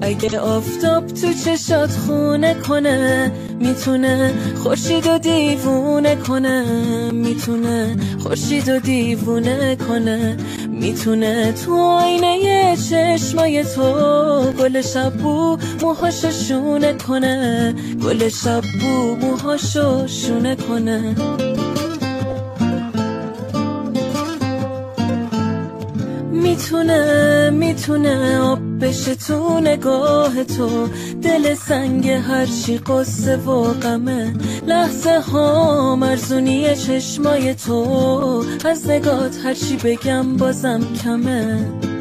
اگه آفتاب تو چشات خونه کنه، میتونه خورشیدو دیوونه کنه، میتونه خورشیدو دیوونه کنه، میتونه تو آینه چشمای تو گل شبو موهاشو شونه کنه، گل شبو موهاشو شونه کنه. میتونه آب بشه تو نگاه تو، دل سنگ هرچی قصه و غمه، لحظه ها مرزونی چشمای تو، از نگات هرچی بگم بازم کمه.